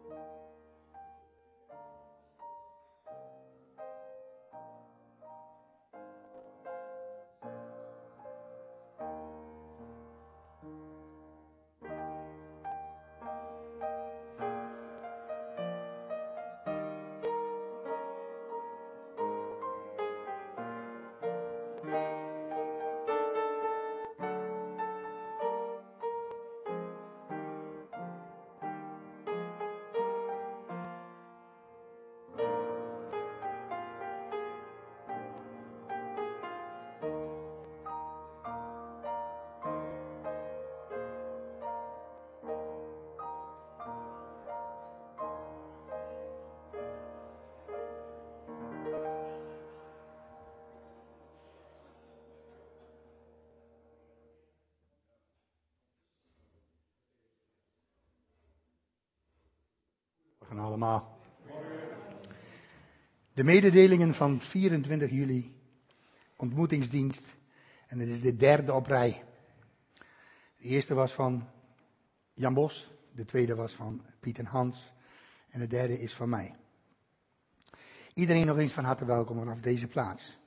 Allemaal. De mededelingen van 24 juli, ontmoetingsdienst, en het is de derde op rij. De eerste was van Jan Bos, de tweede was van Piet en Hans en de derde is van mij. Iedereen nog eens van harte welkom vanaf deze plaats.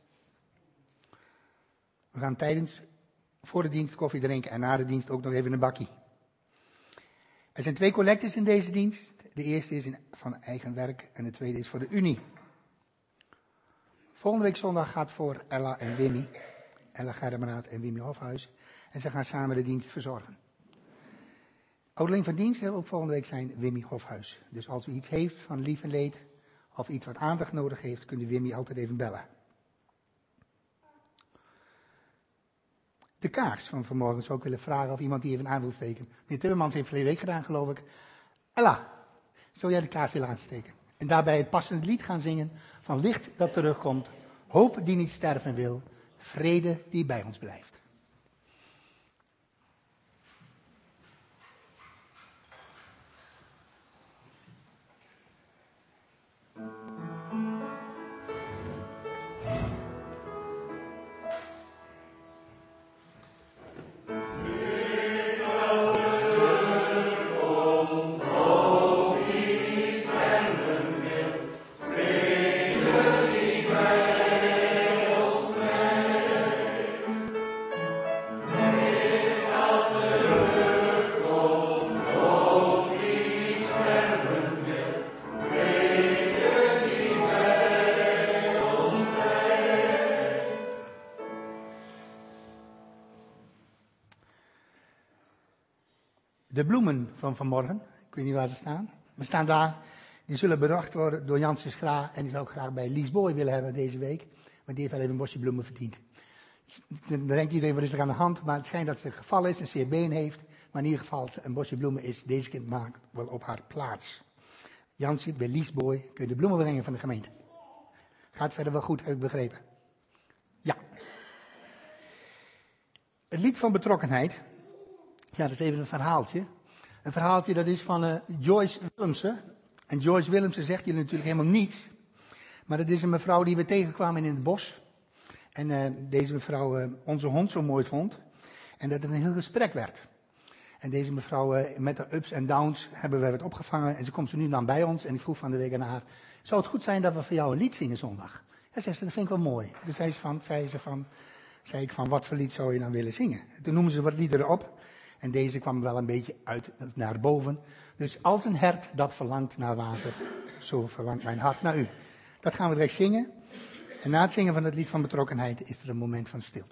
We gaan voor de dienst koffie drinken en na de dienst ook nog even een bakkie. Er zijn 2 collectes in deze dienst. De eerste is van eigen werk en de tweede is voor de Unie. Volgende week zondag gaat voor Ella en Wimmy. Ella Gerdemenaat en Wimmy Hofhuis. En ze gaan samen de dienst verzorgen. Ouderling van dienst zal ook volgende week zijn Wimmy Hofhuis. Dus als u iets heeft van lief en leed of iets wat aandacht nodig heeft, kunt u Wimmy altijd even bellen. De kaars van vanmorgen zou ik willen vragen of iemand die even aan wil steken. Meneer Timmermans heeft verleden week gedaan, geloof ik. Ella, zou jij de kaars willen aansteken? En daarbij het passende lied gaan zingen van licht dat terugkomt, hoop die niet sterven wil, vrede die bij ons blijft. De bloemen van vanmorgen, ik weet niet waar ze staan. We staan daar, die zullen bedacht worden door Janssen Schra. En die zou ik graag bij Lies Boy willen hebben deze week. Maar die heeft wel even een bosje bloemen verdiend. Dan denkt iedereen, wat is er aan de hand? Maar het schijnt dat ze een geval is, een zeer been heeft. Maar in ieder geval, een bosje bloemen is deze kind maakt wel op haar plaats. Janssen, bij Lies Boy kun je de bloemen brengen van de gemeente. Gaat verder wel goed, heb ik begrepen. Ja. Het lied van betrokkenheid. Ja, dat is even een verhaaltje. Een verhaaltje dat is van Joyce Willemsen. En Joyce Willemsen zegt jullie natuurlijk helemaal niets. Maar dat is een mevrouw die we tegenkwamen in het bos. En deze mevrouw onze hond zo mooi vond. En dat het een heel gesprek werd. En deze mevrouw met de ups en downs hebben we het opgevangen. En ze komt zo nu dan bij ons. En ik vroeg van de week aan haar, zou het goed zijn dat we voor jou een lied zingen zondag? En zei ze, dat vind ik wel mooi. Dus zei ik van, wat voor lied zou je dan willen zingen? En toen noemen ze wat liederen op. En deze kwam wel een beetje uit naar boven. Dus als een hert dat verlangt naar water, zo verlangt mijn hart naar u. Dat gaan we direct zingen. En na het zingen van het lied van betrokkenheid is er een moment van stilte.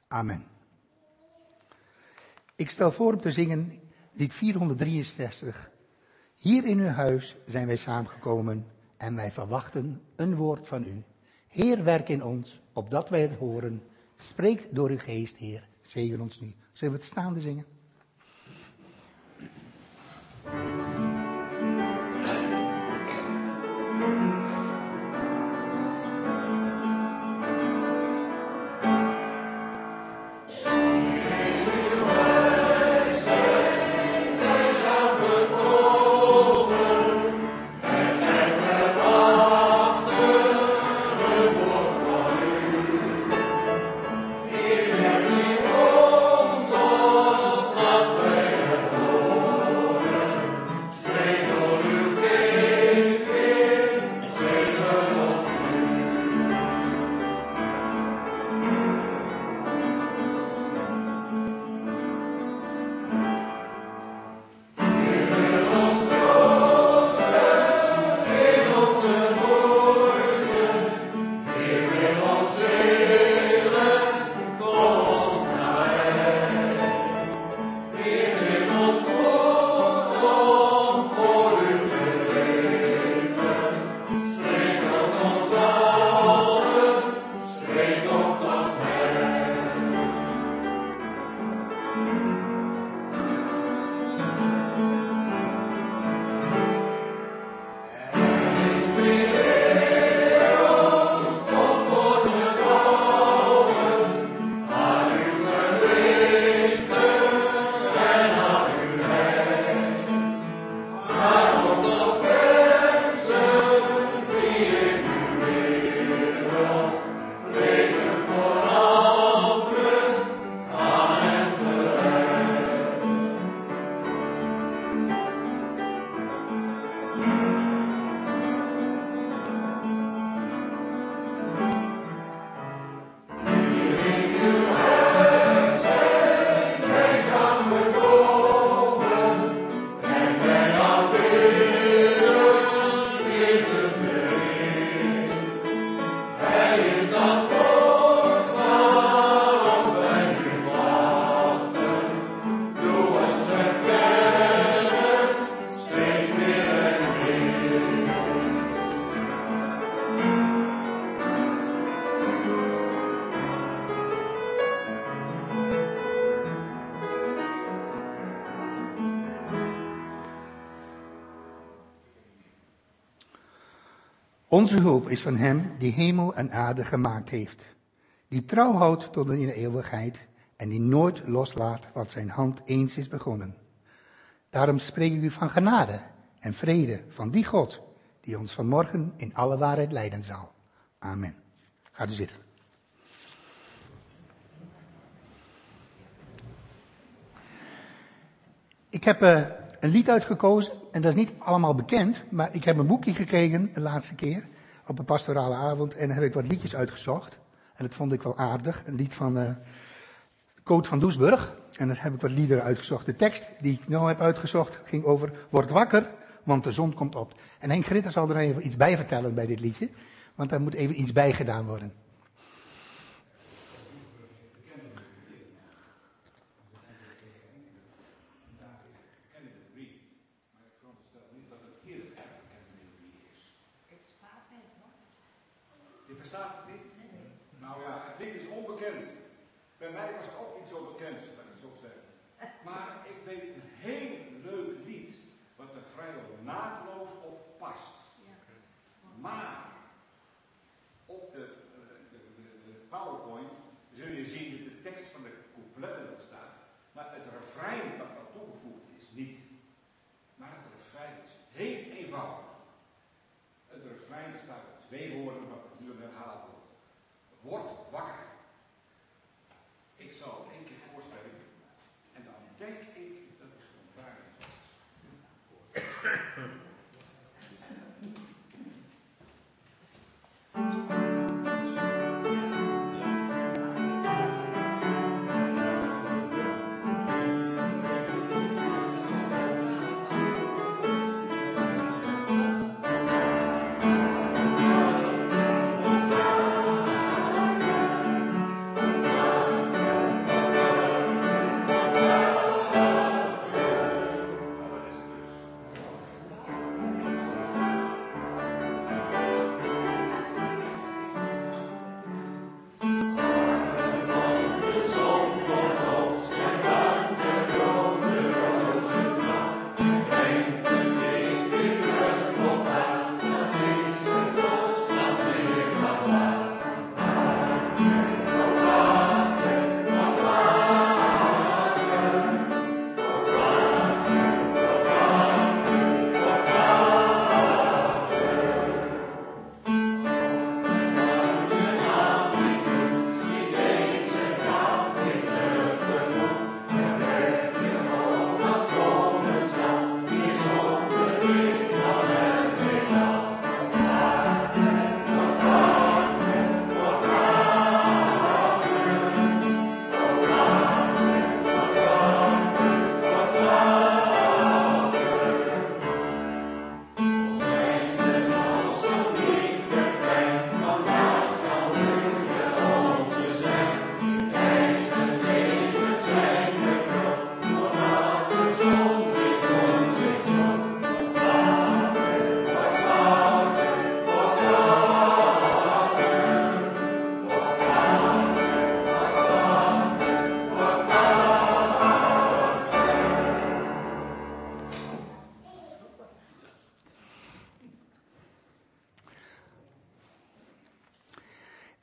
Amen. Ik stel voor om te zingen lied 463. Hier in uw huis zijn wij samengekomen en wij verwachten een woord van u. Heer, werk in ons, opdat wij het horen. Spreek door uw geest, Heer. Zegen ons nu. Zullen we het staande zingen? Onze hulp is van hem die hemel en aarde gemaakt heeft, die trouw houdt tot in de eeuwigheid en die nooit loslaat wat zijn hand eens is begonnen. Daarom spreek ik u van genade en vrede van die God, die ons vanmorgen in alle waarheid leiden zal. Amen. Gaat u zitten. Ik heb een lied uitgekozen en dat is niet allemaal bekend, maar ik heb een boekje gekregen de laatste keer op een pastorale avond en daar heb ik wat liedjes uitgezocht. En dat vond ik wel aardig, een lied van Coot van Doesburg. En daar heb ik wat liederen uitgezocht. De tekst die ik nou heb uitgezocht ging over word wakker, want de zon komt op. En Henk Gritter zal er even iets bij vertellen bij dit liedje, want daar moet even iets bij gedaan worden. Je verstaat het niet? Nou ja, het lied is onbekend. Bij mij was het ook niet zo bekend, dat ik zo zeg. Maar ik weet een heel leuk lied, wat er vrijwel naadloos op past. Maar op de PowerPoint zul je zien dat de tekst van de coupletten wel staat, maar het refrein dat er toegevoegd is niet. Maar het refrein is heel eenvoudig. Het refrein bestaat uit 2 woorden wat voortdurend herhaald wordt. Word wakker. Ik zal het 1 keer voorspellen en dan denk ik dat ik spontaan vast.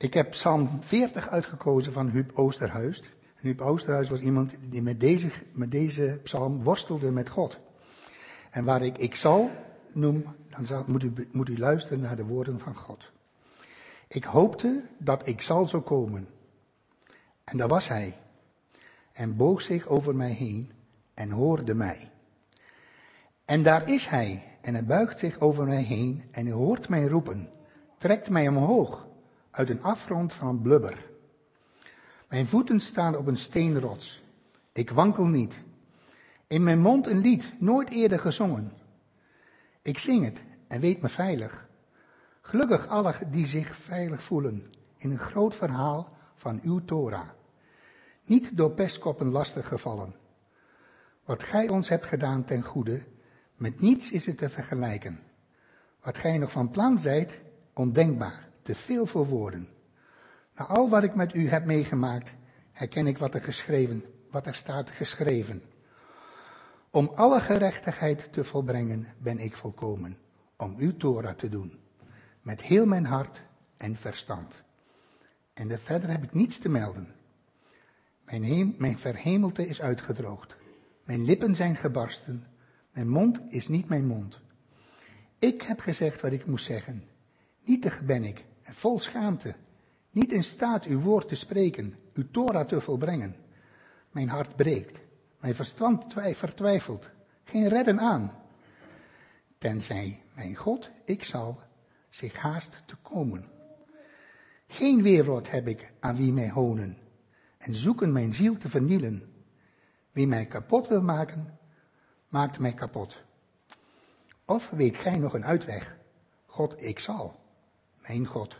Ik heb Psalm 40 uitgekozen van Huub Oosterhuis. En Huub Oosterhuis was iemand die met deze psalm worstelde met God. En waar ik zal noem, dan moet u luisteren naar de woorden van God. Ik hoopte dat ik zou komen. En daar was hij. En boog zich over mij heen en hoorde mij. En daar is hij. En hij buigt zich over mij heen en hij hoort mij roepen. Trekt mij omhoog uit een afgrond van blubber. Mijn voeten staan op een steenrots. Ik wankel niet. In mijn mond een lied, nooit eerder gezongen. Ik zing het en weet me veilig. Gelukkig allen die zich veilig voelen in een groot verhaal van uw Torah. Niet door pestkoppen lastig gevallen. Wat gij ons hebt gedaan ten goede, met niets is het te vergelijken. Wat gij nog van plan zijt, ondenkbaar, te veel voor woorden. Na al wat ik met u heb meegemaakt, herken ik wat er staat geschreven. Om alle gerechtigheid te volbrengen ben ik volkomen, om uw Torah te doen, met heel mijn hart en verstand. En verder heb ik niets te melden. Mijn verhemelte is uitgedroogd, mijn lippen zijn gebarsten, mijn mond is niet mijn mond. Ik heb gezegd wat ik moest zeggen, nietig ben ik en vol schaamte, niet in staat uw woord te spreken, uw Torah te volbrengen. Mijn hart breekt, mijn verstand vertwijfelt, geen redden aan. Tenzij mijn God, ik zal, zich haast te komen. Geen weerwoord heb ik aan wie mij honen en zoeken mijn ziel te vernielen. Wie mij kapot wil maken, maakt mij kapot. Of weet gij nog een uitweg? God, ik zal, mijn God.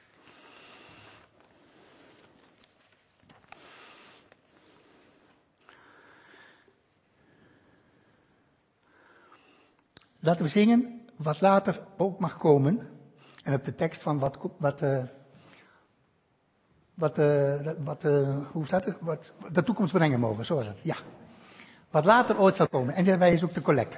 Laten we zingen wat later ook mag komen. En op de tekst van hoe staat het? Wat de toekomst brengen mogen, zo was het. Ja. Wat later ooit zal komen. En daarbij is ook de collecte.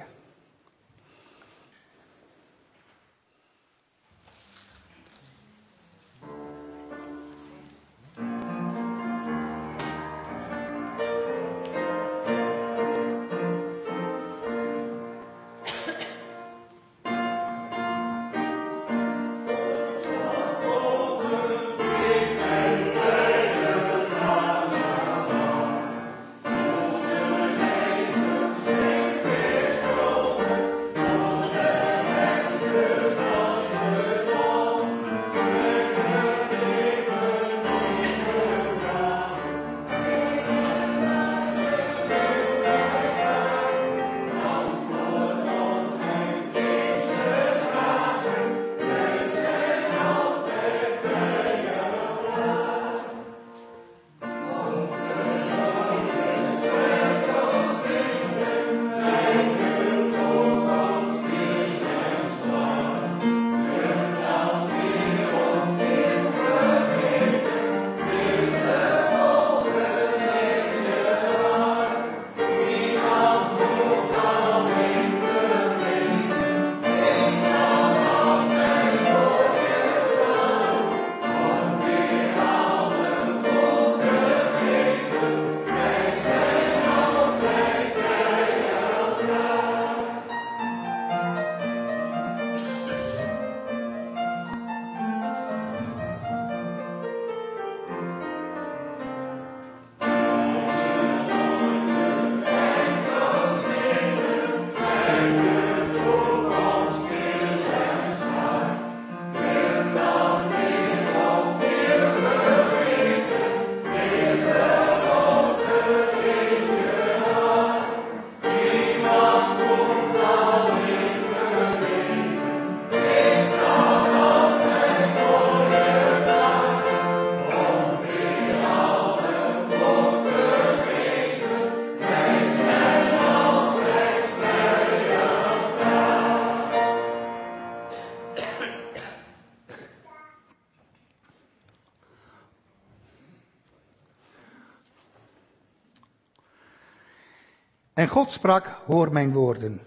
En God sprak, hoor mijn woorden.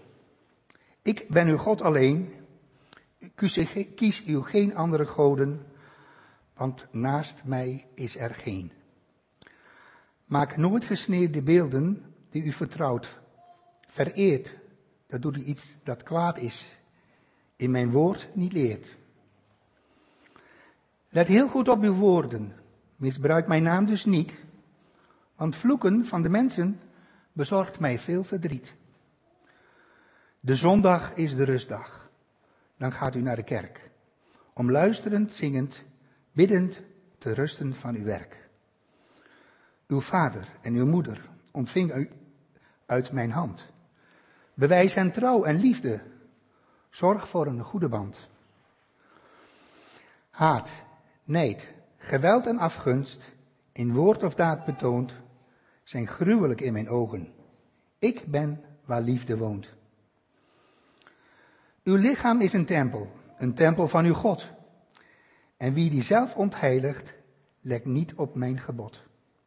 Ik ben uw God alleen. Kies u geen andere goden, want naast mij is er geen. Maak nooit gesneeuwde beelden die u vertrouwt. Vereert, dat doet u iets dat kwaad is. In mijn woord niet leert. Let heel goed op uw woorden. Misbruik mijn naam dus niet. Want vloeken van de mensen bezorgt mij veel verdriet. De zondag is de rustdag. Dan gaat u naar de kerk. Om luisterend, zingend, biddend te rusten van uw werk. Uw vader en uw moeder ontving u uit mijn hand. Bewijs hen trouw en liefde. Zorg voor een goede band. Haat, nijd, geweld en afgunst, in woord of daad betoond, zijn gruwelijk in mijn ogen. Ik ben waar liefde woont. Uw lichaam is een tempel van uw God. En wie die zelf ontheiligt, let niet op mijn gebod.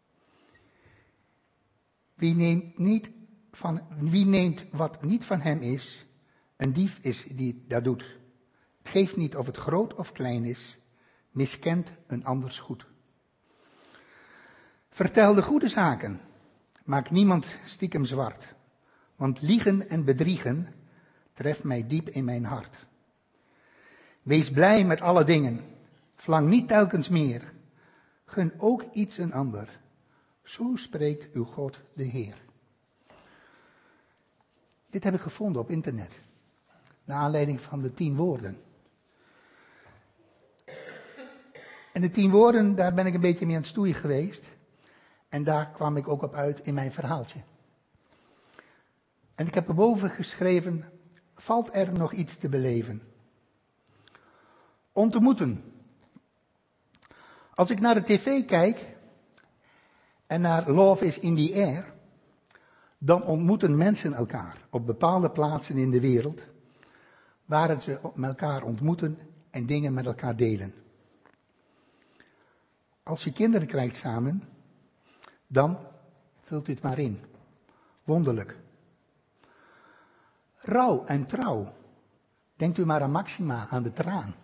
Wie neemt wat niet van hem is, een dief is die dat doet. Het geeft niet of het groot of klein is, miskent een anders goed. Vertel de goede zaken, maak niemand stiekem zwart, want liegen en bedriegen treft mij diep in mijn hart. Wees blij met alle dingen, verlang niet telkens meer, gun ook iets een ander, zo spreekt uw God de Heer. Dit heb ik gevonden op internet, naar aanleiding van de 10 woorden. En de 10 woorden, daar ben ik een beetje mee aan het stoeien geweest. En daar kwam ik ook op uit in mijn verhaaltje. En ik heb erboven geschreven, valt er nog iets te beleven? Ontmoeten. Als ik naar de tv kijk en naar Love is in the Air, dan ontmoeten mensen elkaar op bepaalde plaatsen in de wereld, waar ze elkaar ontmoeten en dingen met elkaar delen. Als je kinderen krijgt samen, dan vult u het maar in. Wonderlijk. Rouw en trouw. Denkt u maar aan Maxima, aan de traan.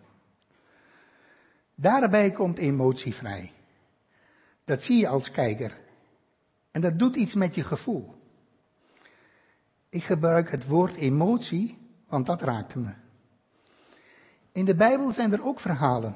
Daarbij komt emotie vrij. Dat zie je als kijker. En dat doet iets met je gevoel. Ik gebruik het woord emotie, want dat raakte me. In de Bijbel zijn er ook verhalen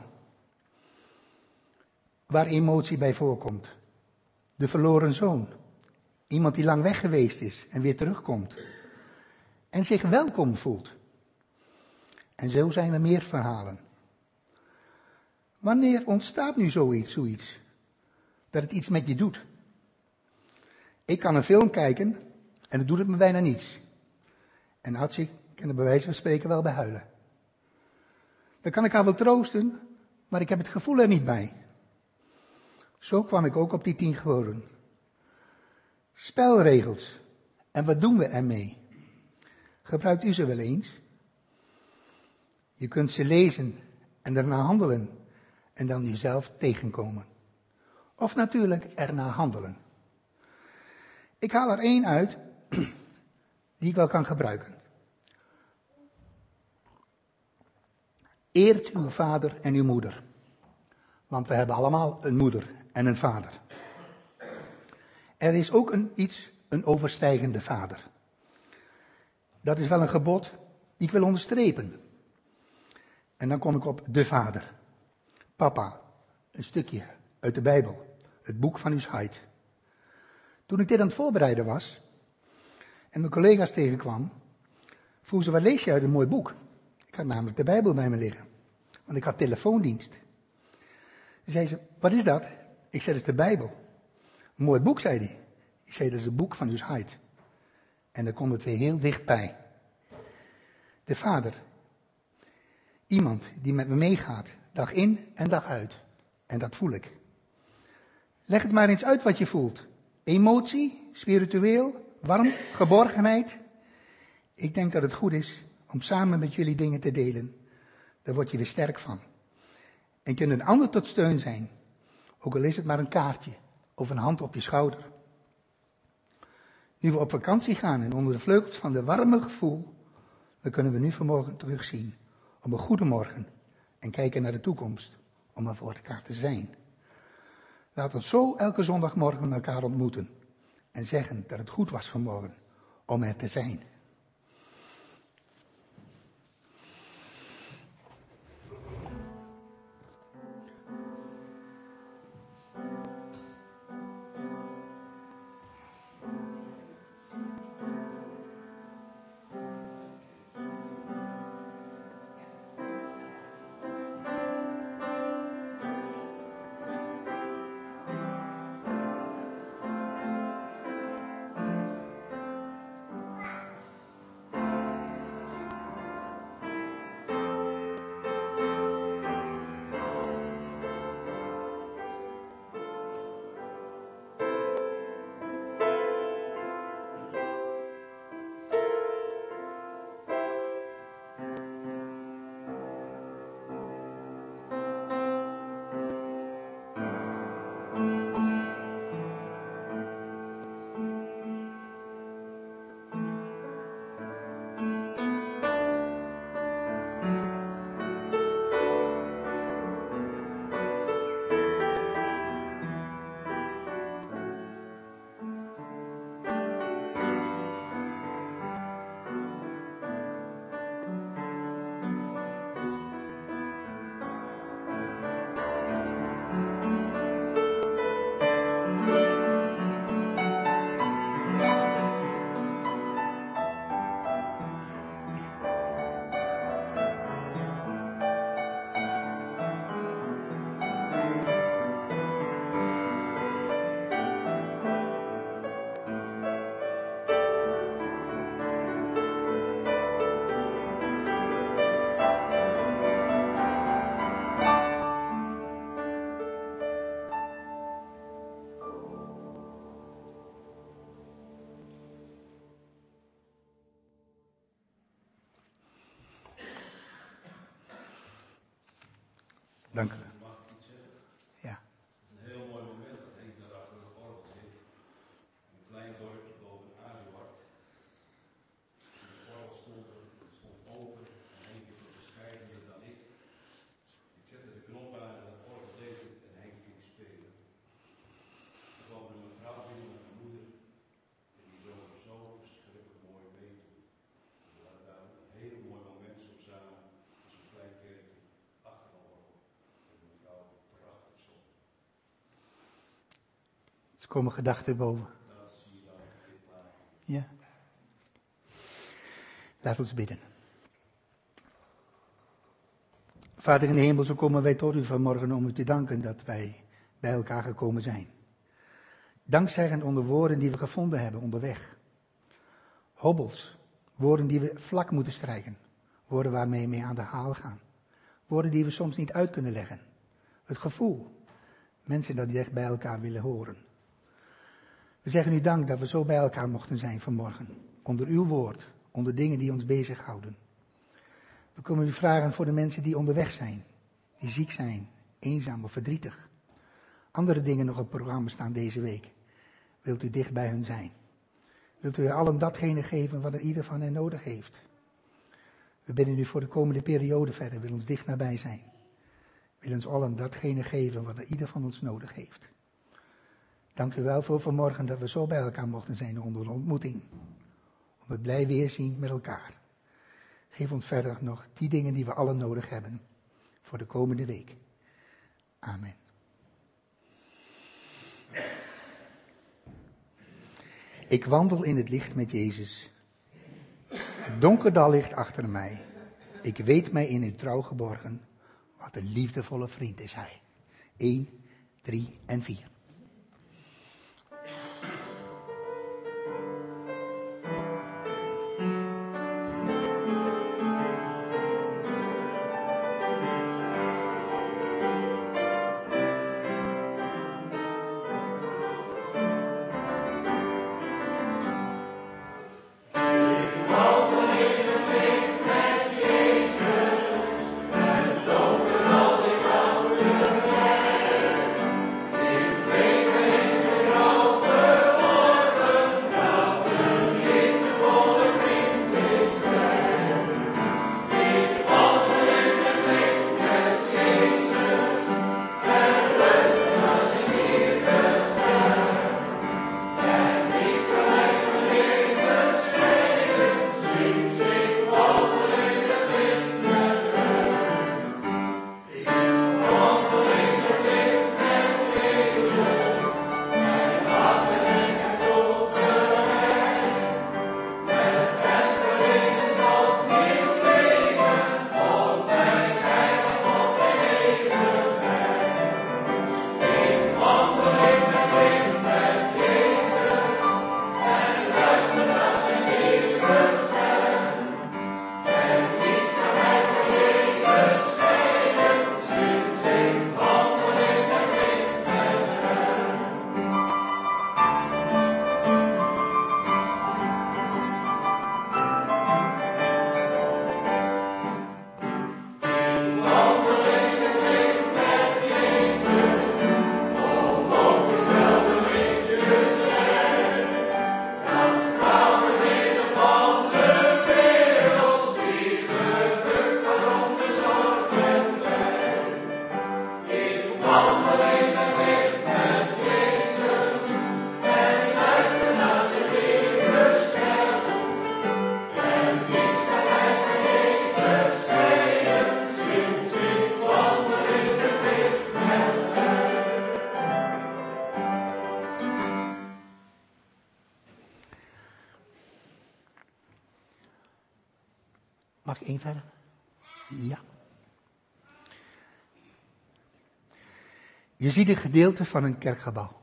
waar emotie bij voorkomt. De verloren zoon. Iemand die lang weg geweest is en weer terugkomt. En zich welkom voelt. En zo zijn er meer verhalen. Wanneer ontstaat nu zoiets? Dat het iets met je doet. Ik kan een film kijken en dan doet het me bijna niets. En Atje kan er bij wijze van spreken wel bij huilen. Dan kan ik haar wel troosten, maar ik heb het gevoel er niet bij. Zo kwam ik ook op die 10 woorden. Spelregels. En wat doen we ermee? Gebruikt u ze wel eens? Je kunt ze lezen en ernaar handelen en dan jezelf tegenkomen. Of natuurlijk ernaar handelen. Ik haal er 1 uit die ik wel kan gebruiken. Eert uw vader en uw moeder. Want we hebben allemaal een moeder en een vader. Er is ook een overstijgende vader. Dat is wel een gebod die ik wil onderstrepen. En dan kom ik op de vader. Papa, een stukje uit de Bijbel. Het boek van Usheid. Toen ik dit aan het voorbereiden was en mijn collega's tegenkwam, vroegen ze, wat lees je uit een mooi boek? Ik had namelijk de Bijbel bij me liggen, want ik had telefoondienst. Zei ze, wat is dat? Ik zei, dat is de Bijbel. Een mooi boek, zei hij. Ik zei, dat is het boek van Usheid. En dan komt het weer heel dichtbij. De vader. Iemand die met me meegaat, dag in en dag uit. En dat voel ik. Leg het maar eens uit wat je voelt. Emotie, spiritueel, warm, geborgenheid. Ik denk dat het goed is om samen met jullie dingen te delen. Daar word je weer sterk van. En kunt een ander tot steun zijn. Ook al is het maar een kaartje of een hand op je schouder. Nu we op vakantie gaan en onder de vleugels van de warme gevoel, dan kunnen we nu vanmorgen terugzien op een goede morgen en kijken naar de toekomst. om er voor elkaar te zijn. Laat ons zo elke zondagmorgen elkaar ontmoeten en zeggen dat het goed was vanmorgen om er te zijn. Dank u. Mag ik iets zeggen? Ja. Het is een heel mooi moment dat Henk daar achter de orgel zit. Een klein dorpje boven Aduard. De orgel stond open en Henk is wat bescheidener dan ik. Ik zette de knop aan en het orgel deed het en Henk ging spelen. Er kwam een mevrouw binnen met mijn moeder en die zong er zo verschrikkelijk mooi mee toe. We hadden daar een heel mooi moment zo samen, als een klein kerkje achter een orgel. Prachtig zo. Er komen gedachten boven. Dat zie je dan op dit plaatje. Ja. Laat ons bidden. Vader in de hemel, zo komen wij tot u vanmorgen om u te danken dat wij bij elkaar gekomen zijn. Dankzeggend onder woorden die we gevonden hebben onderweg. Hobbels, woorden die we vlak moeten strijken. Woorden waarmee we mee aan de haal gaan. Woorden die we soms niet uit kunnen leggen. Het gevoel. Mensen dat dicht bij elkaar willen horen. We zeggen u dank dat we zo bij elkaar mochten zijn vanmorgen. Onder uw woord. Onder dingen die ons bezighouden. We komen u vragen voor de mensen die onderweg zijn. Die ziek zijn. Eenzaam of verdrietig. Andere dingen nog op het programma staan deze week. Wilt u dicht bij hun zijn. Wilt u allen datgene geven wat er ieder van hen nodig heeft. We bidden u voor de komende periode verder. Wil ons dicht nabij zijn. Wil ons allen datgene geven wat er ieder van ons nodig heeft. Dank u wel voor vanmorgen dat we zo bij elkaar mochten zijn onder een ontmoeting. Om het blij weerzien met elkaar. Geef ons verder nog die dingen die we allen nodig hebben voor de komende week. Amen. Ik wandel in het licht met Jezus. Het donker dal ligt achter mij. Ik weet mij in uw trouw geborgen. Wat een liefdevolle vriend is hij. 1, 3 en 4. Ik Mag ik één verder? Ja. Je ziet een gedeelte van een kerkgebouw.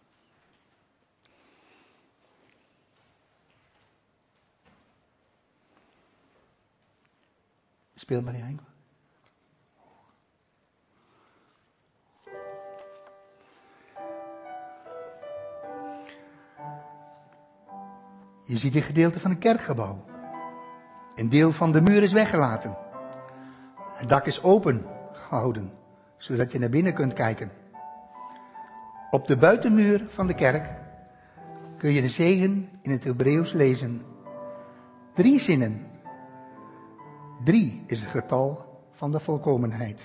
Speel maar Henk. Je ziet een gedeelte van een kerkgebouw. Een deel van de muur is weggelaten. Het dak is open gehouden, zodat je naar binnen kunt kijken. Op de buitenmuur van de kerk kun je de zegen in het Hebreeuws lezen. 3 zinnen. 3 is het getal van de volkomenheid.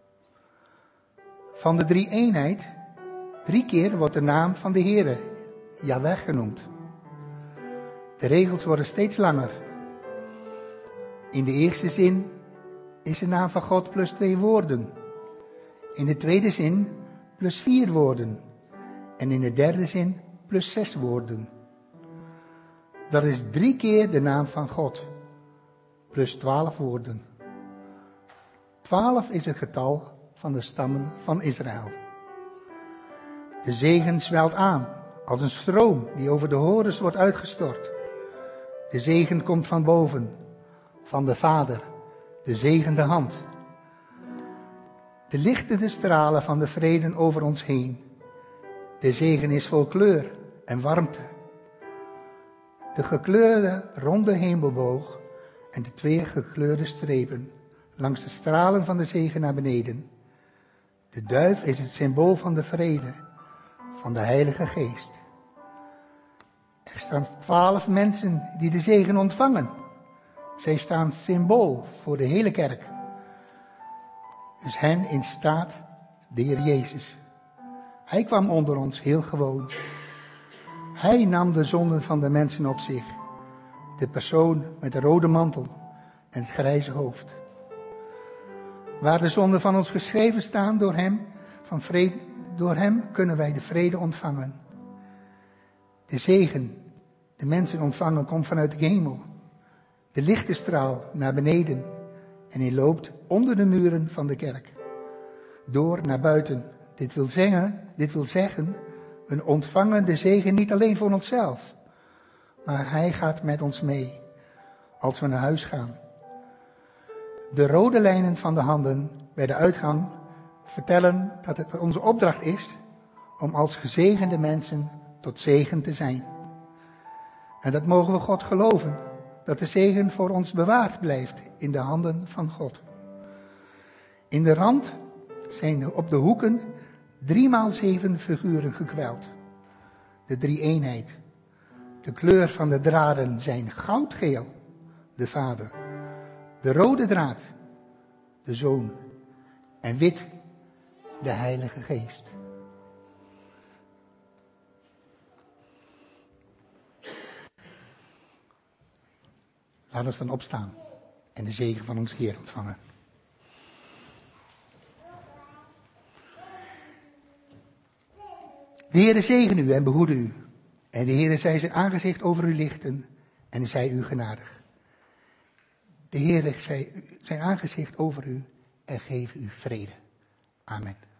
Van de 3-eenheid, 3 keer wordt de naam van de Heere, Jahweh, genoemd. De regels worden steeds langer. In de eerste zin is de naam van God plus 2 woorden. In de tweede zin plus 4 woorden. En in de derde zin plus 6 woorden. Dat is 3 keer de naam van God. Plus 12 woorden. 12 is het getal van de stammen van Israël. De zegen zwelt aan als een stroom die over de horens wordt uitgestort. De zegen komt van boven, van de Vader, de zegende hand. De lichtende stralen van de vrede over ons heen. De zegen is vol kleur en warmte. De gekleurde ronde hemelboog en de 2 gekleurde strepen langs de stralen van de zegen naar beneden. De duif is het symbool van de vrede, van de Heilige Geest. Er staan 12 mensen die de zegen ontvangen. Zij staan symbool voor de hele kerk. Dus hen in staat de Heer Jezus. Hij kwam onder ons heel gewoon. Hij nam de zonden van de mensen op zich. De persoon met de rode mantel en het grijze hoofd. Waar de zonden van ons geschreven staan door hem kunnen wij de vrede ontvangen. De zegen, de mensen ontvangen, komt vanuit de hemel. De lichtstraal naar beneden en hij loopt onder de muren van de kerk. Door naar buiten. Dit wil zeggen, we ontvangen de zegen niet alleen voor onszelf, maar hij gaat met ons mee als we naar huis gaan. De rode lijnen van de handen bij de uitgang vertellen dat het onze opdracht is om als gezegende mensen tot zegen te zijn. En dat mogen we God geloven, dat de zegen voor ons bewaard blijft in de handen van God. In de rand zijn op de hoeken 3x7 figuren gekweld. De 3-eenheid. De kleur van de draden zijn goudgeel, de Vader. De rode draad, de Zoon. En wit, de Heilige Geest. Laten we dan opstaan en de zegen van ons Heer ontvangen. De Heere zegene u en behoede u. En de Heere zij zijn aangezicht over u lichten en zij u genadig. De Heere zij zijn aangezicht over u en geef u vrede. Amen.